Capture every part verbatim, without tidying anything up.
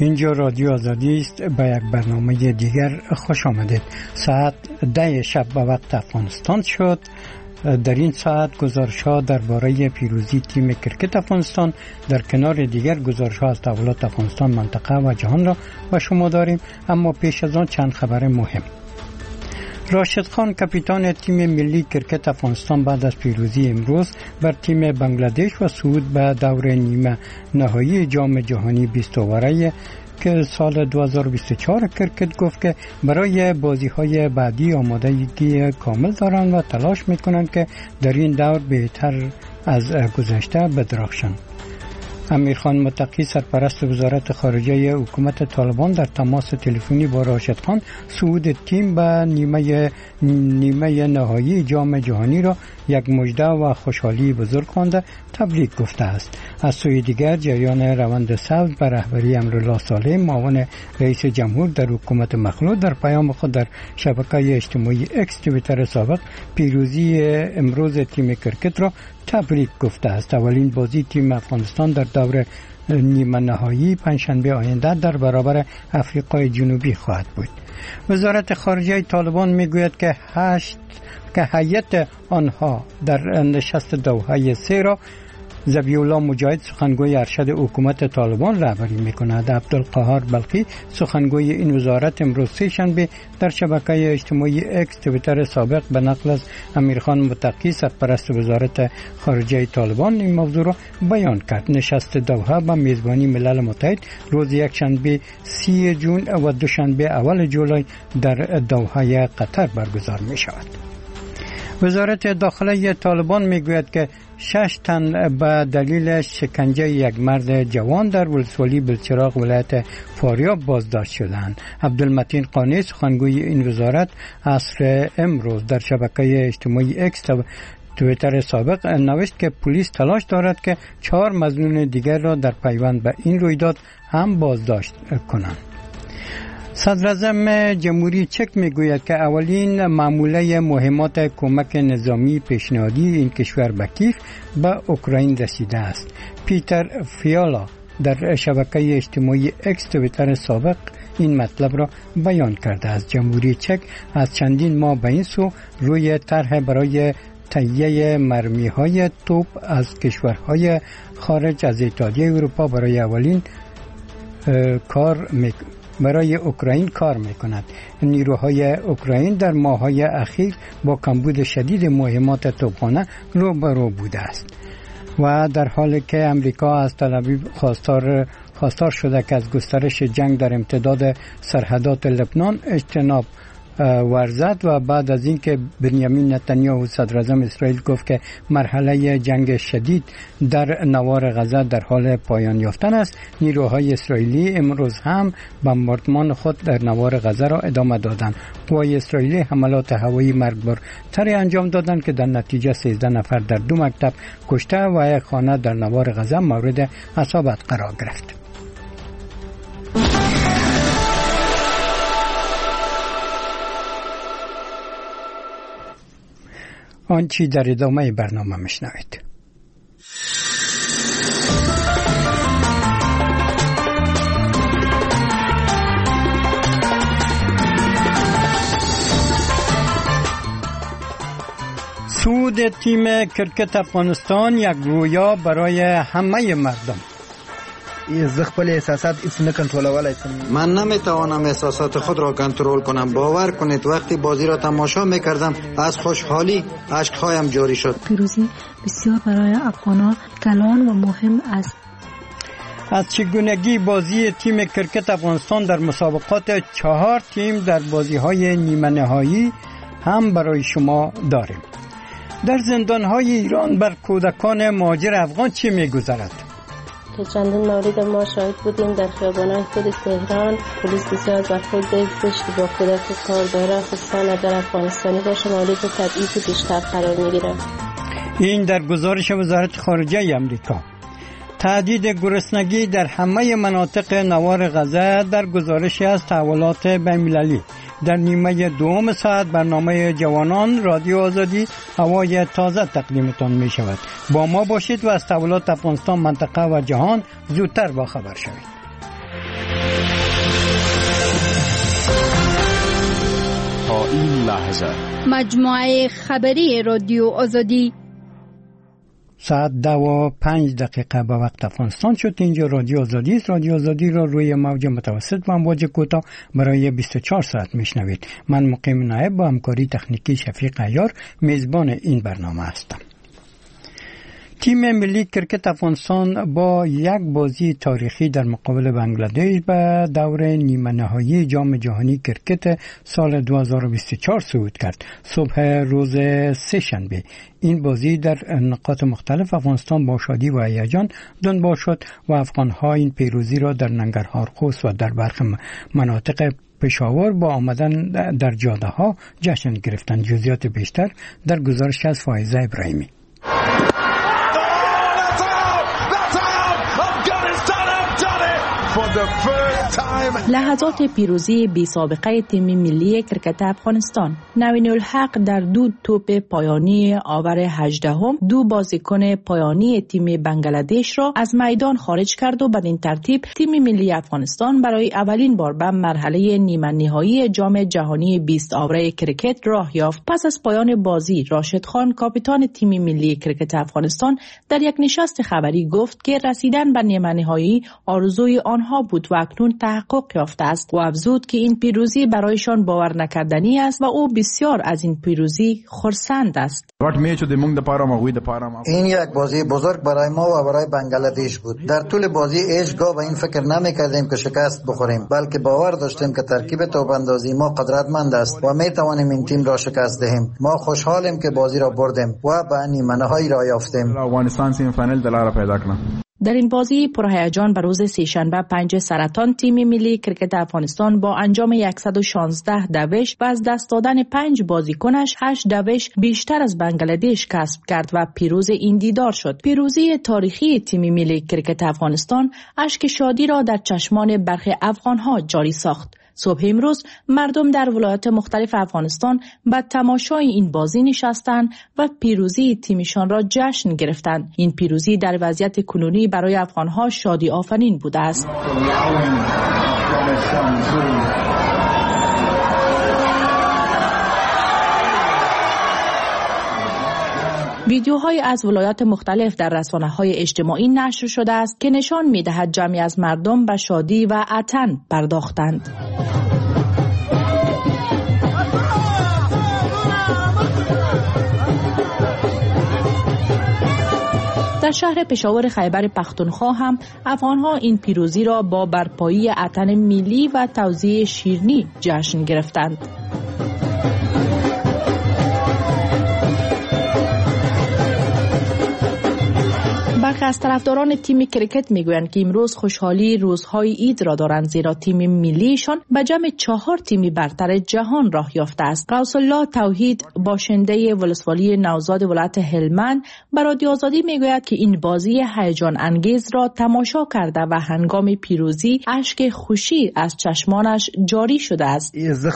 اینجا رادیو آزادی است. به یک برنامه دیگر خوش آمدید. ساعت ده شب به وقت افغانستان شد. در این ساعت گزارش ها درباره پیروزی تیم کرکت افغانستان در کنار دیگر گزارش ها از تحولات افغانستان، منطقه و جهان را به شما داریم. اما پیش از آن چند خبر مهم. راشد خان کاپیتان تیم ملی کرکت افغانستان بعد از پیروزی امروز بر تیم بنگلادش و صعود به دور نیمه نهایی جام جهانی بیست اوره که سال دو هزار و بیست و چهار کرکت گفت که برای بازی‌های بعدی آمادگی کامل دارند و تلاش می‌کنند که در این دور بهتر از گذشته بدرخشند. امیرخان متقی سرپرست وزارت خارجه حکومت طالبان در تماس تلفنی با راشد خان صعود تیم به نیمه نیمه نهایی جام جهانی را یک مژده و خوشحالی بزرگ خوانده تبریک گفته است. از سوی دیگر جریان روند سبز به رهبری امرالله صالح معاون رئیس جمهور در حکومت مخلوع در پیام خود در شبکه اجتماعی اکس توییتر سابق پیروزی امروز تیم کرکت را تبریک گفته است. اولین بازی تیم افغانستان در دور نیمه نهایی پنجشنبه آینده در برابر آفریقای جنوبی خواهد بود. وزارت خارجه طالبان میگوید که هشت که هیئت آنها در نشست دوحه سه را ذبیح الله مجاهد سخنگوی ارشد حکومت طالبان رهبری میکند. عبدالقهار بلخی سخنگوی این وزارت امروز سه شنبه در شبکه اجتماعی اکس توییتر سابق به نقل از امیرخان متقی سرپرست وزارت خارجه طالبان این موضوع را بیان کرد. نشست دوحه به میزبانی ملل متحد روز یک شنبه سی جون و دوشنبه اول جولای در دوحه قطر برگزار می شود. وزارت داخله طالبان میگوید که شش تن به دلیل شکنجه یک مرد جوان در ولسوالی بلچراغ ولایت فاریاب بازداشت شدند. عبدالمتین قانی سخنگوی این وزارت عصر امروز در شبکه اجتماعی اکس توییتر سابق نوشت که پلیس تلاش دارد که چهار مظنون دیگر را در پیوند به این رویداد هم بازداشت کنند. صدر اعظم جمهوری چک میگوید که اولین معموله مهمات کمک نظامی پیشنهادی این کشور به کیف به اوکراین رسیده است. پیتر فیالا در شبکه اجتماعی اکس توییتر سابق این مطلب را بیان کرده است. جمهوری چک از چندین ماه به این سو روی طرح برای تهیه مرمی‌های توپ از کشورهای خارج از اتحادیه اروپا برای اولین کار می‌کند. برای اوکراین کار میکند. نیروهای اوکراین در ماه‌های اخیر با کمبود شدید مهمات توپخانه روبرو بوده است و در حالی که امریکا از تل آویو خواستار خواستار شده که از گسترش جنگ در امتداد سرحدات لبنان اجتناب ورزد و بعد از اینکه بنیامین نتانیاهو صدر اعظم اسرائیل گفت که مرحله جنگ شدید در نوار غزه در حال پایان یافتن است، نیروهای اسرائیلی امروز هم بمباردمان خود در نوار غزه را ادامه دادند. قوای اسرائیلی حملات هوایی مرگبارتری انجام دادند که در نتیجه سیزده نفر در دو مکتب کشته و یک خانه در نوار غزه مورد اصابت قرار گرفت. آنچه در ادامه برنامه میشنوید. صعود تیم کرکت افغانستان یک رویا برای همه مردم. از خپل احساسات هیڅ نه کنټرولولای شم. من نمیتوانم احساسات خود را کنترل کنم. باور کنید وقتی بازی را تماشا میکردم از خوشحالی اشکهایم جاری شد. پیروزی بسیار برای افغانان کلان و مهم است. از چگونگی بازی تیم کرکت افغانستان در مسابقات چهار تیم در بازی‌های نیمه نهایی هم برای شما داریم. در زندان‌های ایران بر کودکان مهاجر افغان چه می‌گذرد؟ که چندین مورد ما شاهد بودیم در خیابان‌های خود تهران. پلیس بسیار برخورد زشت با کودک کار داره، خصوصا در افغانستانی باشه مورد تبعیض بیشتر قرار می‌گیره. این در گزارش وزارت خارجه آمریکا. تهدید گرسنگی در همه مناطق نوار غزه در گزارش از تحولات بین‌المللی. در نیمه دوم ساعت برنامه جوانان رادیو آزادی هوای تازه تقدیمتان می شود. با ما باشید و از تحولات افغانستان، منطقه و جهان زودتر با خبر شوید. این لحظه. مجموعه خبری رادیو آزادی. ساعت دو و پنج دقیقه به وقت افغانستان شد. اینجا رادیو آزادی است. رادیو آزادی را روی موج متوسط و امواج کوتاه برای بیست و چهار ساعت میشنوید. من مقیم نایب با همکاری تکنیکی شفیق عیار میزبان این برنامه هستم. تیم ملی کرکت افغانستان با یک بازی تاریخی در مقابل بنگلادش به دور نیمه نهایی جام جهانی کرکت سال دو هزار و بیست و چهار صعود کرد. صبح روز سه شنبه این بازی در نقاط مختلف افغانستان با شادی و هیجان دنبال شد و افغان‌ها این پیروزی را در ننگرهار، خوست و در برخی مناطق پشاور با آمدن در جاده ها جشن گرفتند. جزئیات بیشتر در گزارش از فائزه ابراهیمی. لحظات پیروزی بی سابقه تیم ملی کرکت افغانستان. نوین الحق در دو توپ پایانی آور هجدهم دو بازیکن پایانی تیم بنگلادش را از میدان خارج کرد و بدین ترتیب تیم ملی افغانستان برای اولین بار به مرحله نیمه نهایی جام جهانی بیست آوره کرکت راه یافت. پس از پایان بازی راشد خان کاپیتان تیم ملی کرکت افغانستان در یک نشست خبری گفت که رسیدن به نیمه نهایی آرزوی آنها بود و اکنون تحقق یافته است و افزود که این پیروزی برایشان باور نکردنی است و او بسیار از این پیروزی خرسند است. این یک بازی بزرگ برای ما و برای بنگلادش بود. در طول بازی هیچگاه به این فکر نمی‌کردیم که شکست بخوریم، بلکه باور داشتیم که ترکیب توپ‌اندازی ما قدرتمند است و می‌توانیم این تیم را شکست دهیم. ما خوشحالیم که بازی را بردیم و به نیمه نهایی را یافتیم. در این بازی پرهیجان به روز سه‌شنبه پنج سرطان تیم ملی کرکت افغانستان با انجام صد و شانزده دوش و از دست دادن پنج بازیکنش هشت دوش بیشتر از بنگلادش کسب کرد و پیروز این دیدار شد. پیروزی تاریخی تیم ملی کرکت افغانستان اشک شادی را در چشمان برخی افغان‌ها جاری ساخت. صبح امروز مردم در ولایات مختلف افغانستان به تماشای این بازی نشستند و پیروزی تیمشان را جشن گرفتند. این پیروزی در وضعیت کنونی برای افغان‌ها شادی آفرین بوده است. ویدیوهای از ولایات مختلف در رسانه‌های اجتماعی نشر شده است که نشان می‌دهد جمعی از مردم به شادی و عطن پرداختند. در شهر پشاور خیبر پختونخوا هم افغان‌ها این پیروزی را با برپایی عطن ملی و توزیع شیرینی جشن گرفتند. برخی از طرفداران تیم کرکت میگویند که امروز خوشحالی روزهای عید را دارند، زیرا تیم ملیشان به جمع چهار تیمی برتر جهان راه یافته است. غوث الله توحید باشنده ولسوالی نوزاد ولایت هلمند به رادیو آزادی میگوید که این بازی هیجان انگیز را تماشا کرده و هنگام پیروزی اشک خوشی از چشمانش جاری شده است.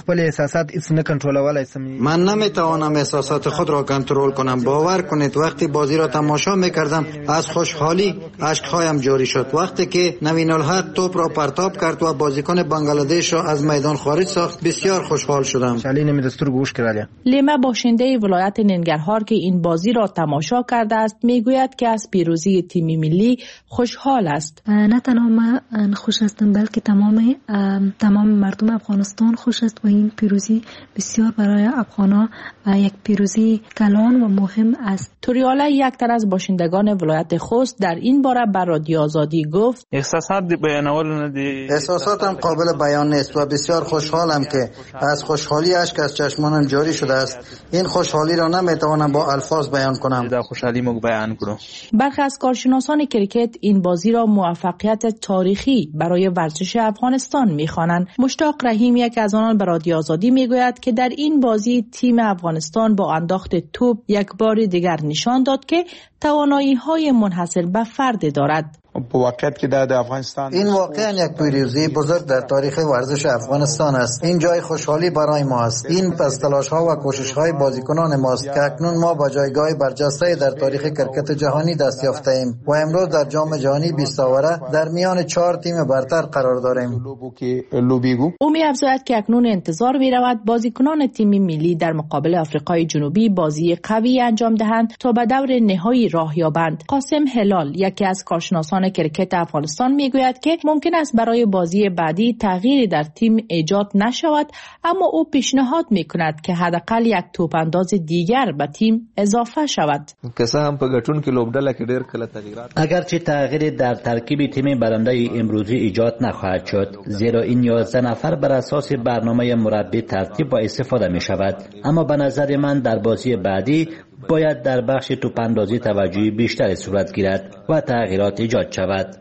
من نمیتوانم احساسات خود را کنترل کنم. باور کنید وقتی بازی را تماشا میکردم از خوشحالی اشک‌هایم جاری شد. وقتی که نوین الحق توپ را پرتاب کرد و بازیکن بنگلادش را از میدان خارج ساخت بسیار خوشحال شدم. لیما باشنده ولایت ننگرهار که این بازی را تماشا کرده است میگوید که از پیروزی تیم ملی خوشحال است. نه تنها من خوش هستم بلکه تمام تمام مردم افغانستان خوش است و این پیروزی بسیار برای افغان‌ها یک پیروزی کلان و مهم است. توریاله یک تن از باشندگان ولایت خوست در این باره بر رادیو آزادی گفت احساسات بیانول ندی احساساتم قابل بیان نیست و بسیار خوشحالم که از خوشحالی اشک از چشمانم جاری شده است. این خوشحالی را نمیتوانم با الفاظ بیان کنم. در خوشحالی مو بیان کنم. برخی از کارشناسان کرکت این بازی را موفقیت تاریخی برای ورزش افغانستان می‌خوانند. مشتاق رحیم یک از آنان به رادیو آزادی میگوید که در این بازی تیم افغانستان با انداخت توپ یک بار دیگر نشان داد که توانایی‌های منحصر به فرد دارد. په واقعیت کې د افغانستان این واقعا یک پیروزی بزرگ در تاریخ ورزش افغانستان است. این جای خوشحالی برای ما است. این پس تلاش ها و کوشش های بازیکنان ماست که اکنون ما به جایگاه برجسته در تاریخ کرکت جهانی دست یافته ایم و امروز در جام جهانی بیست آوره در میان چهار تیم برتر قرار داریم. او می افزاید که اکنون انتظار می رود بازیکنان تیم ملی در مقابل آفریقای جنوبی بازی قوی انجام دهند تا به دور نهایی راه یابند. قاسم هلال یکی از کارشناسان کرکت افغانستان می گوید که ممکن است برای بازی بعدی تغییری در تیم ایجاد نشود، اما او پیشنهاد می کند که حداقل یک توپ انداز دیگر به تیم اضافه شود. اگرچه تغییری در ترکیب تیم برنده امروزی ایجاد نخواهد شد، زیرا این یازده نفر بر اساس برنامه مربی ترتیب و استفاده می شود، اما به نظر من در بازی بعدی باید در بخش توپ اندازی توجهی بیشتر صورت گیرد و تغییرات ایجاد شود.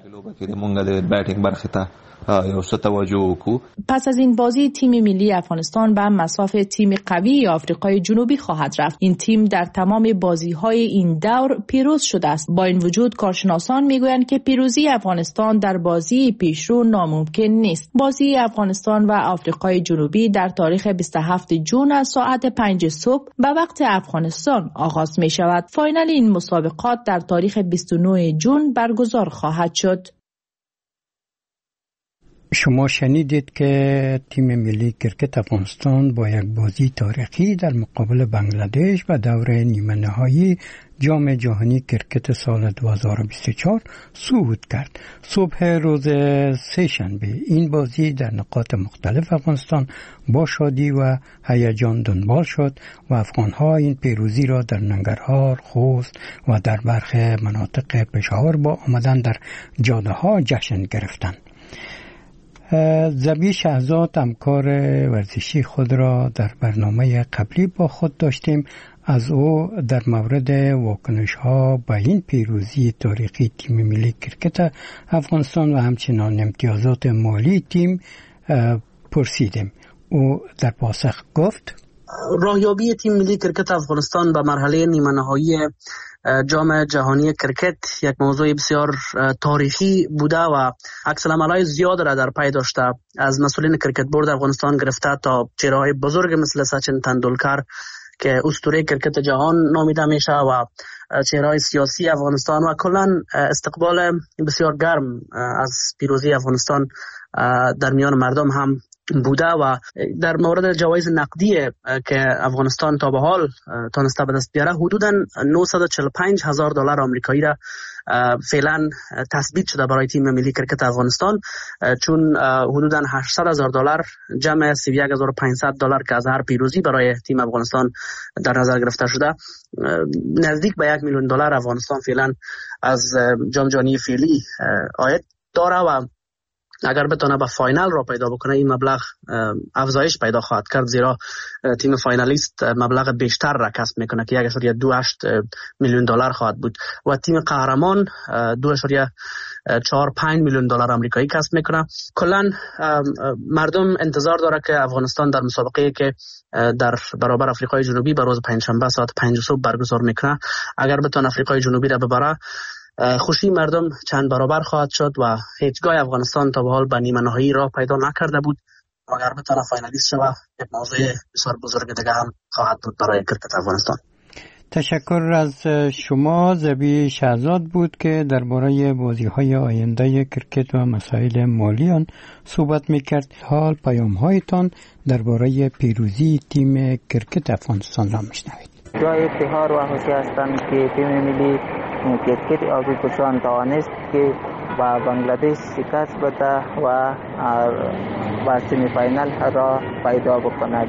پس از این بازی تیم ملی افغانستان به مصاف تیم قوی آفریقای جنوبی خواهد رفت. این تیم در تمام بازی‌های این دور پیروز شده است. با این وجود کارشناسان میگویند که پیروزی افغانستان در بازی پیشرو ناممکن نیست. بازی افغانستان و آفریقای جنوبی در تاریخ بیست و هفتم ژوئن از ساعت پنج صبح به وقت افغانستان آغاز می شود. فاینال این مسابقات در تاریخ بیست و نهم ژوئن برگزار خواهد شد. شما شنیدید که تیم ملی کرکت افغانستان با یک بازی تاریخی در مقابل بنگلادش و دور نیمه نهایی جام جهانی کرکت سال دو هزار و بیست و چهار صعود کرد. صبح روز سه شنبه این بازی در نقاط مختلف افغانستان با شادی و هیجان دنبال شد و افغان‌ها این پیروزی را در ننگرهار، خوست و در برخی مناطق پشاور با آمدن در جاده‌ها جشن گرفتند. زبی شهزاد همکار ورزشی خود را در برنامه قبلی با خود داشتیم. از او در مورد واکنش ها به این پیروزی تاریخی تیم ملی کرکت افغانستان و همچنان امتیازات مالی تیم پرسیدیم. او در پاسخ گفت راهیابی تیم ملی کرکت افغانستان به مرحله نیمه نهایی جام جهانی کرکت یک موضوع بسیار تاریخی بوده و عکس العمل‌های زیاد را در پی داشته، از مسئولین کرکت بورد افغانستان گرفته تا چهره‌های بزرگ مثل سچن تندولکر که اسطوره کرکت جهان نامیده میشه و چهره‌های سیاسی افغانستان و کلاً استقبال بسیار گرم از پیروزی افغانستان در میان مردم هم بوده و در مورد جوایز نقدی که افغانستان تا به حال تونسته به دست بیاره حدوداً نهصد و چهل و پنج هزار دلار آمریکایی را فعلا تثبیت شده برای تیم ملی کرکت افغانستان، چون حدوداً هشتصد هزار دلار جمع سی و یک هزار و پانصد دلار که از هر پیروزی برای تیم افغانستان در نظر گرفته شده، نزدیک به یک میلیون دلار افغانستان فعلا از جام جهانی فعلی عاید داره و اگر بتونه به فاینال را پیدا بکنه این مبلغ افزایش پیدا خواهد کرد، زیرا تیم فاینالیست مبلغ بیشتر را کسب میکنه که یک اشاریه دو هشت میلیون دلار خواهد بود و تیم قهرمان دو اشاریه چهار پنج میلیون دلار آمریکایی کسب میکنه. کلا مردم انتظار داره که افغانستان در مسابقه که در برابر آفریقای جنوبی به روز پنجشنبه ساعت پنج صبح برگزار میکنه، اگر بتونه آفریقای جنوبی را ببره خوشی مردم چند برابر خواهد شد و هیچگاه افغانستان تا به حال به نیمه نهایی راه پیدا نکرده بود. اگر بتونه فاینالیست شود یک موضوع بسیار بزرگ دیگه هم خواهد بود برای کرکت افغانستان. تشکر از شما. زبی شهزاد بود که درباره بازی‌های آینده کرکت و مسائل مالی آن صحبت می‌کرد. حال پیام‌هایتان درباره پیروزی تیم کرکت افغانستان را می‌شنوید. جای افتخار و خوشی هستند که تیم ملی کرکت آذربایجان توانست که با بنگلادش شکست بده و با سمی فاینال را پیدا بکند.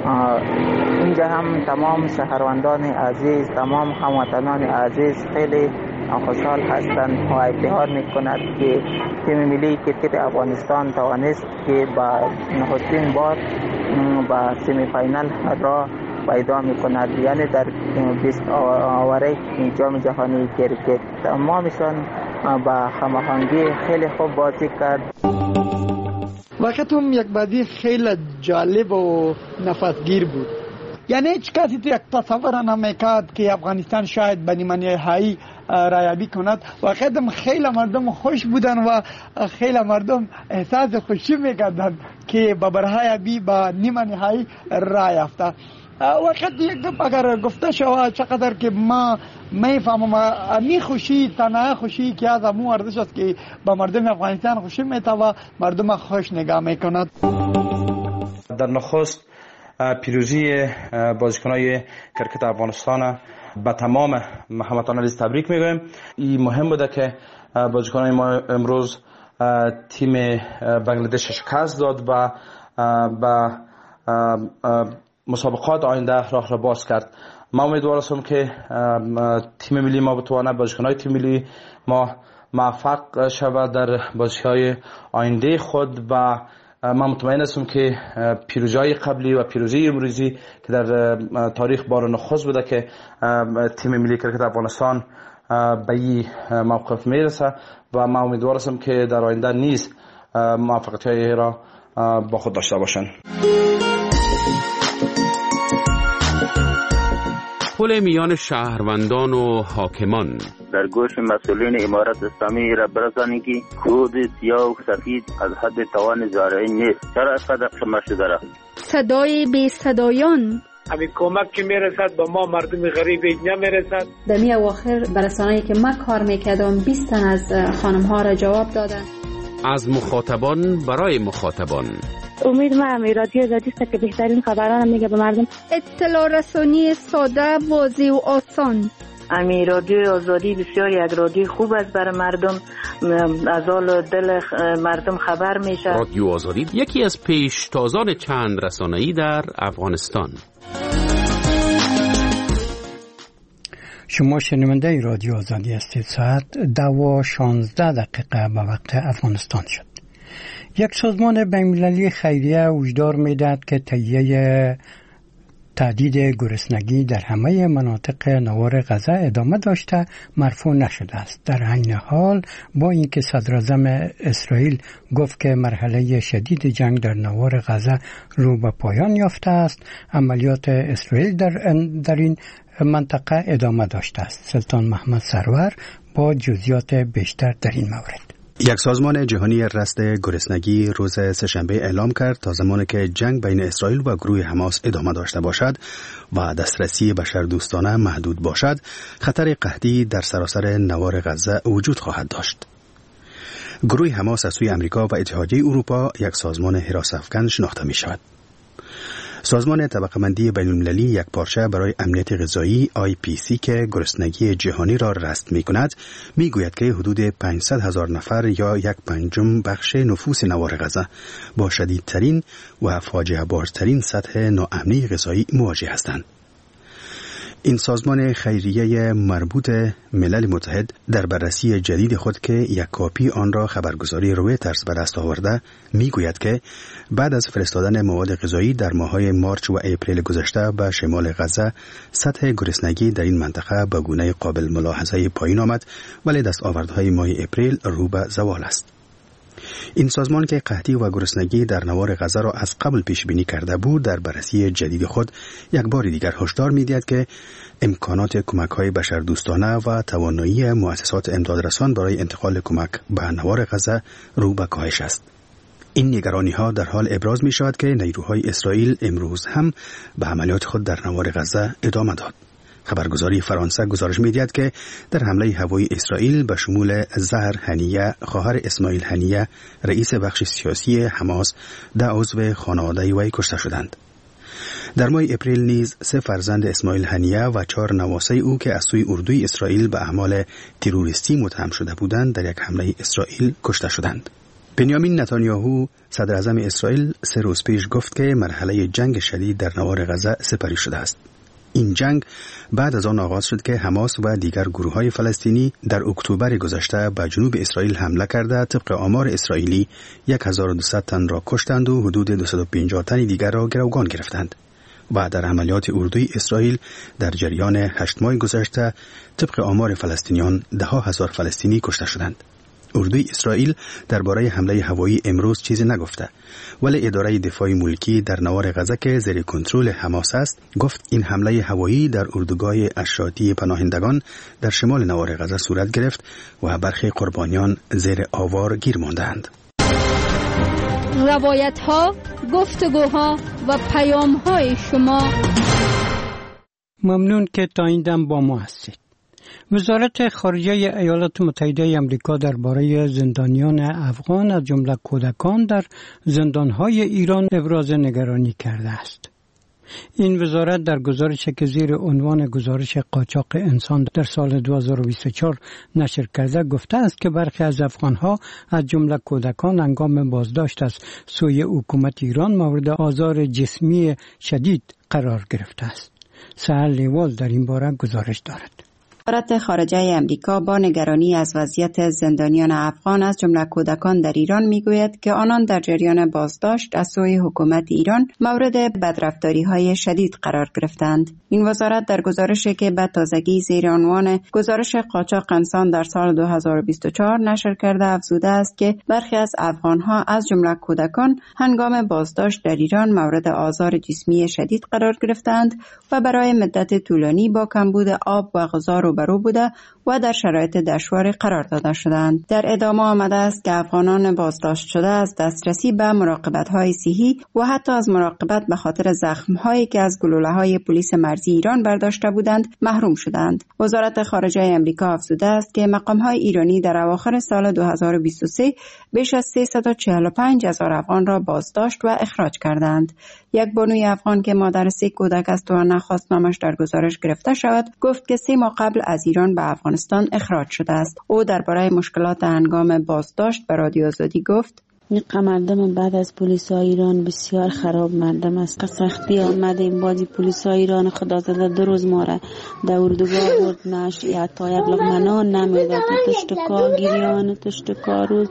اینجا هم تمام شهروندان عزیز، تمام هموطنان عزیز خیلی خوشحال هستند و افتخار میکند که تیم ملی کرکت افغانستان توانست که با نخستین بار با سمی فاینال را پیدا میکند، یعنی در بیست آوره جام جهانی کرکت. تمامشان با هماهنگی خیلی خوب بازی کرد. وقت هم یک بازی خیلی جالب و نفسگیر بود. یعنی هیچ کسی تو یک تصور نمیکرد که افغانستان شاید به نیمه نهایی رایابی کند و خیلی خیلی مردم خوش بودن و خیلی مردم احساس خوشی میکردن که به رایابی به نیمه نهایی رای یافته. وقت یک گپ اگر گفته شود چقدر که ما میفهمم امی خوشی تنها خوشی که از امو ارزش است که با مردم افغانستان خوشی میته و مردم خوش نگاه میکند. در نخست پیروزی بازیکنای کرکت افغانستان به تمام محمدان عزیز تبریک میگویم. این مهم بوده که بازیکنای ما امروز تیم بنگلادش شکست داد و به مسابقات آینده راه را باز کرد. ما امیدوار هستم که تیم ملی ما بتواند بازیکن‌های تیم ملی ما موفق شود در بازی‌های آینده خود و من مطمئن هستم که پیروزی‌های قبلی و پیروزی امروزی که در تاریخ بار نخست بوده که تیم ملی کرکت افغانستان به این موقف میرسه و من امیدوار هستم که در آینده نیز موفقیت‌های را با خود داشته باشند. پل میان شهروندان و حاکمان در گوش مسئولین امارت اسلامی را برسانید که کود سیاه و سفید از حد توان زارعین نیست. چرا اینقدر قمه شده را؟ صدای بی صدایان همین کمک که میرسد با ما مردم غریب نمیرسد. در می اواخر برسانه‌ای که ما کار میکردم بیست تن از خانم ها را جواب دادن. از مخاطبان برای مخاطبان. امید ما هم رادیو آزادی است که بهترین خبران میگه به مردم. اطلاع رسانی ساده، واضح و آسان. امی رادیو آزادی بسیار یک رادیو خوب است برای مردم، از حال دل مردم خبر میشه. رادیو آزادی یکی از پیشتازان چند رسانه‌ای در افغانستان. شما شنونده رادیو آزادی هستید. ساعت دو و شانزده دقیقه به وقت افغانستان شد. یک سازمان بین‌المللی خیریه هشدار می‌دهد که تهیه تهدید گرسنگی در همه مناطق نوار غزه ادامه داشته مرفوع نشده است. در عین حال با اینکه صدراعظم اسرائیل گفت که مرحله شدید جنگ در نوار غزه رو به پایان یافته است، عملیات اسرائیل در در این منطقه ادامه داشته است. سلطان محمد سرور با جزئیات بیشتر در این مورد. یک سازمان جهانی رصد گرسنگی روز سه‌شنبه اعلام کرد تا زمانی که جنگ بین اسرائیل و گروه حماس ادامه داشته باشد و دسترسی بشردوستانه محدود باشد، خطر قحطی در سراسر نوار غزه وجود خواهد داشت. گروه حماس از سوی امریکا و اتحادیه اروپا یک سازمان حراس افکن شناخته می شود. سازمان طبقه‌بندی بین‌المللی یک پارچه برای امنیت غذایی آی پی سی که گرسنگی جهانی را رصد می‌کند می‌گوید که حدود پانصد هزار نفر یا یک پنجم بخش نفوس نوار غزه با شدیدترین و فاجعه بارترین سطح ناامنی غذایی مواجه هستند. این سازمان خیریه مربوط ملل متحد در بررسی جدید خود که یک کاپی آن را خبرگزاری رویترز به دست آورده میگوید که بعد از فرستادن مواد غذایی در ماه‌های مارچ و اپریل گذشته به شمال غزه، سطح گرسنگی در این منطقه به گونه قابل ملاحظه پایین آمد، ولی دستاوردهای ماه اپریل رو به زوال است. این سازمان که قحطی و گرسنگی در نوار غزه را از قبل پیش بینی کرده بود، در بررسی جدید خود یک بار دیگر هشدار می‌دهد که امکانات کمک‌های بشردوستانه و توانایی مؤسسات امدادرسان برای انتقال کمک به نوار غزه رو به کاهش است. این نگرانی‌ها در حال ابراز می‌شود که نیروهای اسرائیل امروز هم به عملیات خود در نوار غزه ادامه داد. خبرگزاری فرانسه گزارش می‌دهد که در حمله هوایی اسرائیل به شمول زهر هنیه، خواهر اسماعیل هنیه، رئیس بخش سیاسی حماس، ده عضو خانواده وی کشته شدند. در ماه اپریل نیز سه فرزند اسماعیل هنیه و چهار نواسه او که از سوی اردوی اسرائیل به اعمال تروریستی متهم شده بودند در یک حمله اسرائیل کشته شدند. بنیامین نتانیاهو صدر اعظم اسرائیل سه روز پیش گفت که مرحله جنگ شدید در نوار غزه سپری شده است. این جنگ بعد از آن آغاز شد که حماس و دیگر گروه‌های فلسطینی در اکتبر گذشته به جنوب اسرائیل حمله کرده طبق آمار اسرائیلی هزار و دویست تن را کشتند و حدود دویست و پنجاه تن دیگر را گروگان گرفتند. و در عملیات اردوی اسرائیل در جریان هشت ماه گذشته طبق آمار فلسطینیان ده ها هزار فلسطینی کشته شدند. اردوی اسرائیل درباره حمله هوایی امروز چیزی نگفته، ولی اداره دفاع ملکی در نوار غزه که زیر کنترل حماس است گفت این حمله هوایی در اردوگاه اشراطی پناهندگان در شمال نوار غزه صورت گرفت و برخی قربانیان زیر آوار گیر ماندند. روایت ها، گفتگوها و پیام های شما. ممنون که تا این دم با ما هستید. وزارت خارجه ایالات متحده آمریکا درباره زندانیان افغان از جمله کودکان در زندانهای ایران ابراز نگرانی کرده است. این وزارت در گزارشی که زیر عنوان گزارش قاچاق انسان در سال دو هزار و بیست و چهار نشر کرده گفته است که برخی از افغانها از جمله کودکان هنگام بازداشت از سوی حکومت ایران مورد آزار جسمی شدید قرار گرفته است. سهل لیوال در این باره گزارش دارد. وزارت خارجه امریکا با نگرانی از وضعیت زندانیان افغان از جمله کودکان در ایران میگوید که آنان در جریان بازداشت از سوی حکومت ایران مورد بدرفتاری‌های شدید قرار گرفتند. این وزارت در گزارشی که به تازگی زیر عنوان گزارش قاچاق انسان در سال دو هزار و بیست و چهار نشر کرده افزوده است که برخی از افغانها از جمله کودکان هنگام بازداشت در ایران مورد آزار جسمی شدید قرار گرفتند و برای مدت طولانی با کمبود آب و غذا روبرو بوده و در شرایط دشواری قرار داده شدند. در ادامه آمده است که افغانان بازداشت شده از دسترسی به مراقبت‌های صحی و حتی از مراقبت به خاطر زخم‌هایی که از گلوله‌های پلیس مرزی ایران برداشته بودند محروم شدند. وزارت خارجه آمریکا افزوده است که مقام‌های ایرانی در اواخر سال دو هزار و بیست و سه بیش از سیصد و چهل و پنج هزار افغان را بازداشت و اخراج کردند. یک بانوی افغان که مادر سه کودک است و نخواست نامش در گزارش گرفته شود گفت که سه ماه قبل از ایران به افغانستان اخراج شده است. او درباره مشکلات هنگام بازداشت به رادیو آزادی گفت: این مردم بعد از پلیس های ایران بسیار خراب مردم است. سختی آمدیم بازی پلیس های ایران خدا زده دو روز ما را در اردوگاه برد نش یا تا یک لقمه نان نمیداد. تشتکا گریان تشتکا روز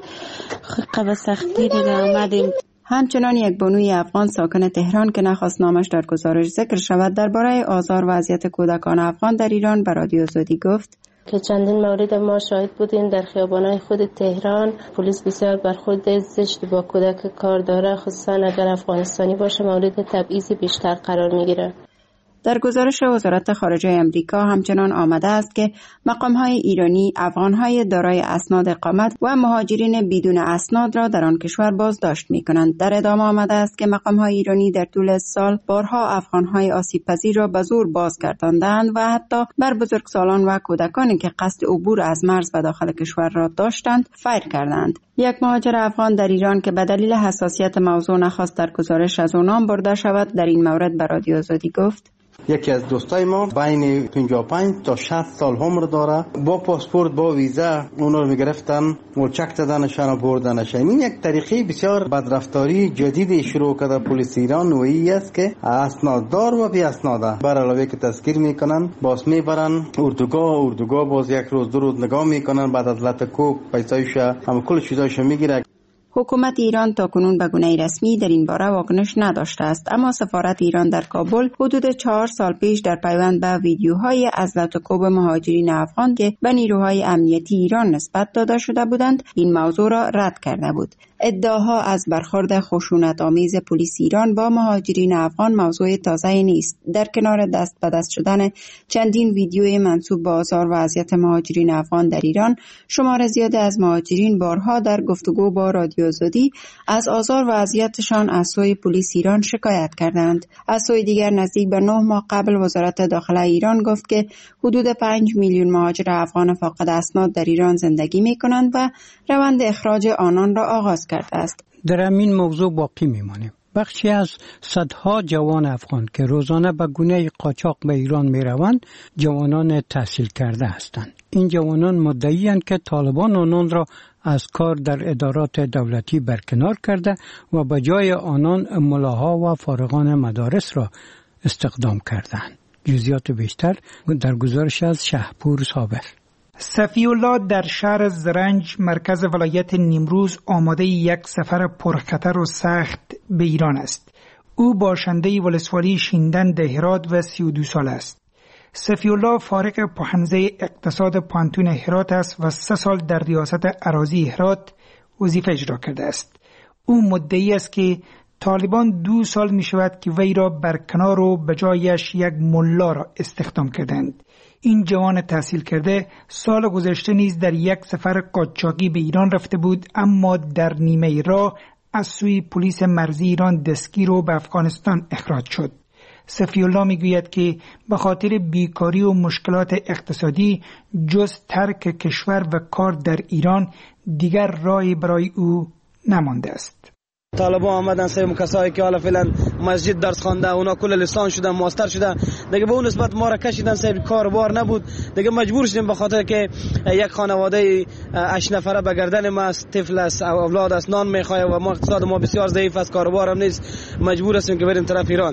خب سختی دیگه آمدیم. همچنان یک بانوی افغان ساکن تهران که نخواست نامش در گزارش ذکر شود درباره آزار وضعیت کودکان افغان در ایران به رادیو آزادی گفت که چندین مورد ما شاهد بودیم در خیابان‌های خود تهران پلیس بسیار برخورد زشت با کودک کار داره، خصوصا اگر افغانستانی باشه مورد تبعیض بیشتر قرار میگیره. در گزارش وزارت خارجه آمریکا همچنان آمده است که مقام‌های ایرانی افغان‌های دارای اسناد اقامت و مهاجرین بدون اسناد را در آن کشور بازداشت می‌کنند. در ادامه آمده است که مقام‌های ایرانی در طول سال بارها افغان‌های آسیب‌پذیر را به زور بازگرداندند و حتی بر بزرگسالان و کودکانی که قصد عبور از مرز به داخل کشور را داشتند فیر کردند. یک مهاجر افغان در ایران که به دلیل حساسیت موضوع نخواست در گزارش از او نام برده شود در این مورد به رادیو آزادی گفت: یکی از دوستای ما بین پنجاه و پنج تا شصت سال عمر داره، با پاسپورت با ویزا اونا رو میگرفتن و چک دادنشان و بردنشان. این یک طریقه بسیار بدرفتاری جدید شروع کرده پلیس ایران و این است که اسناددار و بی اسناده بر علاوه که تذکیر میکنن باز میبرن اردوگاه اردوگاه باز یک روز دو روز نگاه میکنن، بعد از لطکو پیسایش هم کل چیزایش میگیره. حکومت ایران تاکنون به گونه رسمی در این باره واکنش نداشته است، اما سفارت ایران در کابل حدود چهار سال پیش در پیوند به ویدیوهای از لطکوب مهاجرین افغان که به نیروهای امنیتی ایران نسبت داده شده بودند این موضوع را رد کرده بود. ادعاها از برخورد خشونت‌آمیز پلیس ایران با مهاجرین افغان موضوع تازه نیست. در کنار دست به دست شدن چندین ویدیوی منسوب به آزار و اذیت مهاجرین افغان در ایران، شمار زیادی از مهاجرین بارها در گفتگو با رادیو آزادی از آزار و اذیتشان از سوی پلیس ایران شکایت کردند. از سوی دیگر نزدیک به نه ماه قبل وزارت داخله ایران گفت که حدود پنج میلیون مهاجر افغان فاقد اسناد در ایران زندگی می‌کنند و روند اخراج آنان را آغاز کرده است. در همین موضوع باقی میمانیم. بخشی از صدها جوان افغان که روزانه به گونه قاچاق به ایران میروند جوانان تحصیل کرده هستند. این جوانان مدعی‌اند که طالبان آنان را از کار در ادارات دولتی برکنار کرده و به جای آنان ملاها و فارغان مدارس را استخدام کردند. جزئیات بیشتر در گزارش از شهپور صابر. صفی الله در شهر زرنج مرکز ولایت نیمروز آماده یک سفر پرخطر و سخت به ایران است. او باشنده ولسوالی شیندن هرات و سی و دو سال است. صفی الله فارغ پوهنځی اقتصاد پانتون هرات است و سه سال در ریاست اراضی هرات وظیفه اجرا کرده است. او مدعی است که طالبان دو سال می شود که وی را برکنار و به جایش یک ملا را استخدام کردند. این جوان تحصیل کرده سال گذشته نیز در یک سفر قاچاقی به ایران رفته بود، اما در نیمه راه از سوی پلیس مرزی ایران دستگیر و به افغانستان اخراج شد. صفی الله می گوید که به خاطر بیکاری و مشکلات اقتصادی جز ترک کشور و کار در ایران دیگر راهی برای او نمانده است. طالبان آمدن سر کسایی که حالا فعلا مسجد درس خوانده، اونا کل لیسانس شدن، ماستر شدن، دیگه به اون نسبت ما را کشیدن سر کار بار نبود، دیگه مجبور شدیم به خاطر که یک خانواده هشت نفره به گردن ما است، طفل است، اولاد است، نان میخواد و ما اقتصاد ما بسیار ضعیف است، کاروبار هم نیست، مجبور هستیم که بریم طرف ایران.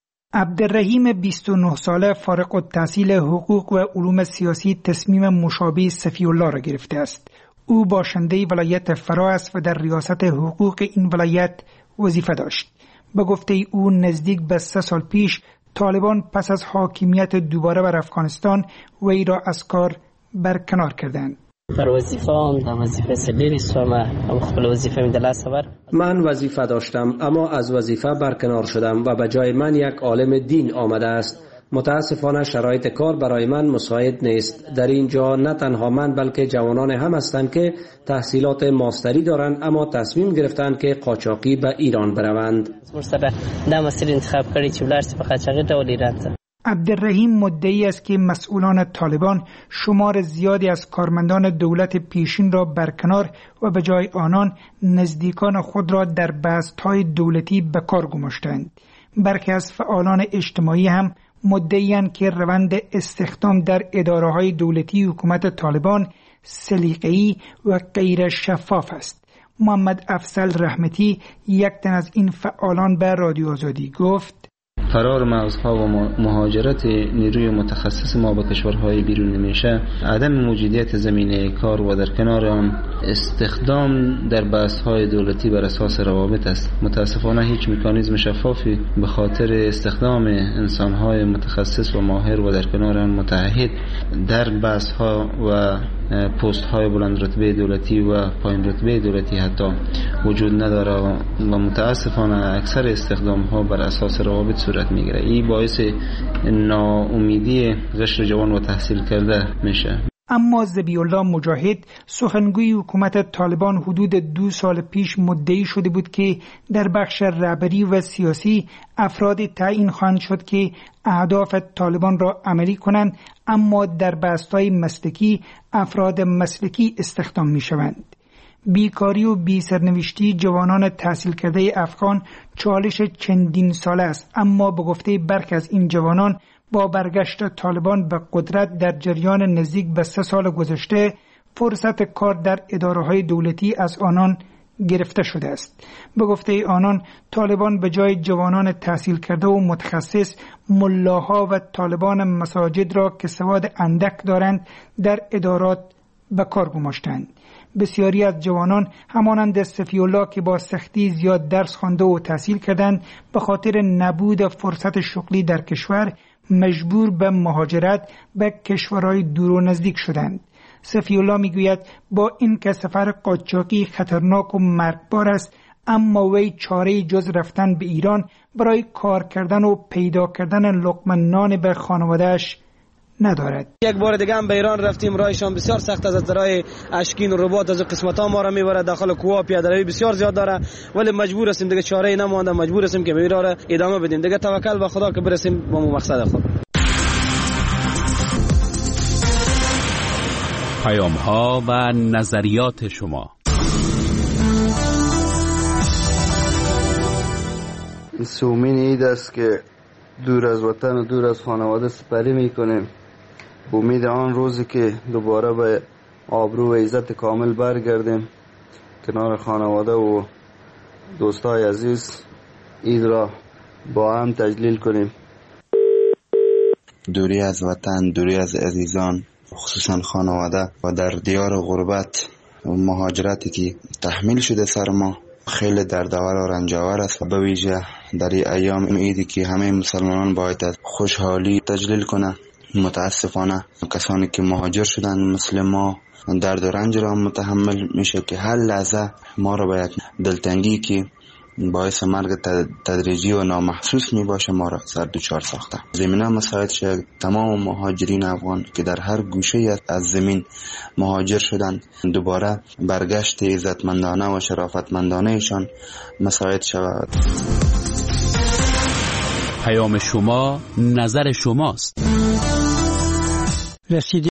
عبدالرحیم بیست و نه ساله فارغ التحصیل حقوق و علوم سیاسی تصمیم مشابه صفی الله را گرفته است. او باشنده ولایت فرا است و در ریاست حقوق این ولایت وظیفه داشت. به گفته او نزدیک به سه سال پیش طالبان پس از حاکمیت دوباره بر افغانستان وی را از کار برکنار کردند. پر وظیفه هم در وظیفه سلیری سوام هم خپل وظیفه می دلست بر من وظیفه داشتم اما از وظیفه برکنار شدم و به جای من یک عالم دین آمده است. متاسفانه شرایط کار برای من مساعد نیست. در اینجا نه تنها من بلکه جوانان هم هستند که تحصیلات ماستری دارند اما تصمیم گرفتند که قاچاقی به ایران بروند. مرسره دا مسیر انتخاب کردی چې ولرسی په قاچاقی ډول ایران ته. عبدالرحیم مدعی است که مسئولان طالبان شمار زیادی از کارمندان دولت پیشین را برکنار و به جای آنان نزدیکان خود را در بست‌های دولتی به کار گماشتند. برخی از فعالان اجتماعی هم مدعی‌اند که روند استخدام در اداره‌های دولتی حکومت طالبان سلیقه‌ای و غیر شفاف است. محمد افضل رحمتی یک تن از این فعالان به رادیو آزادی گفت: فرار مرزها و مهاجرت نیروی متخصص ما به کشورهای بیرونی میشه، عدم موجودیت زمینه کار و در کنار آن استخدام در بست‌های دولتی بر اساس روابط است. متاسفانه هیچ مکانیزم شفافی به خاطر استخدام انسان‌های متخصص و ماهر و در کنار آن متعهد در بست‌ها و پست‌های بلند رتبه دولتی و پایین رتبه دولتی حتی وجود نداره و متاسفانه اکثر استخدام‌ها بر اساس روابط صورت میگیره. این باعث ناامیدی قشر جوان و تحصیل کرده میشه. اما ذبیح الله مجاهد سخنگوی حکومت طالبان حدود دو سال پیش مدعی شده بود که در بخش رهبری و سیاسی افراد تعیین خواهند شد که اهداف طالبان را عملی کنند، اما در بستای مسلکی افراد مسلکی استخدام می شوند. بیکاری و بی سرنوشتی جوانان تحصیل کرده افغان چالش چندین ساله است، اما به گفته برخی از این جوانان با برگشت طالبان به قدرت در جریان نزدیک به سه سال گذشته فرصت کار در اداره‌های دولتی از آنان گرفته شده است. به گفته آنان طالبان به جای جوانان تحصیل کرده و متخصص ملاها و طالبان مساجد را که سواد اندک دارند در ادارات به کار گماشتند. بسیاری از جوانان همانند صفی الله که با سختی زیاد درس خوانده و تحصیل کردند به خاطر نبود فرصت شغلی در کشور مجبور به مهاجرت به کشورهای دور و نزدیک شدند. صفی الله میگوید با این که سفر قاچاقی خطرناک و مرگبار است، اما وی چاره جز رفتن به ایران برای کار کردن و پیدا کردن لقمه نان به خانواده‌اش ندارد. یک بار دیگه هم به ایران رفتیم، راهشان بسیار سخت است، از راه اشکین و رباط از قسمت‌ها ما را میبره، داخل کوه پیاده‌روی بسیار زیاد داره، ولی مجبور هستیم دیگه، چاره ای نمونده، مجبور هستیم که میرا را ادامه بدیم دیگه. توکل به خدا که برسیم به مقصد خود. پیام‌ها و نظریات شما. سومین عید است که دور از وطن و دور از خانواده سپری میکنیم. امید آن روزی که دوباره به آبرو و عزت کامل برگردیم کنار خانواده و دوستای عزیز عید را با هم تجلیل کنیم. دوری از وطن، دوری از عزیزان، خصوصا خانواده و در دیار غربت و مهاجرتی که تحمیل شده سر ما خیلی دردآور و رنجاور است. به ویژه در این ایام عیدی که همه مسلمانان باید از خوشحالی تجلیل کنه متاسفانه کسانی که مهاجر شدن مثل ما درد و رنج را متحمل میشه که هر لحظه ما را باید دلتنگی که باعث مرگ تدریجی و نامحسوس می باشه ما را سر دوچار ساخته. زمینه مساعد شد تمام مهاجرین افغان که در هر گوشه از زمین مهاجر شدن دوباره برگشت عزتمندانه و شرافتمندانه ایشان مساعد شود. پیام شما نظر شماست. رسیدیم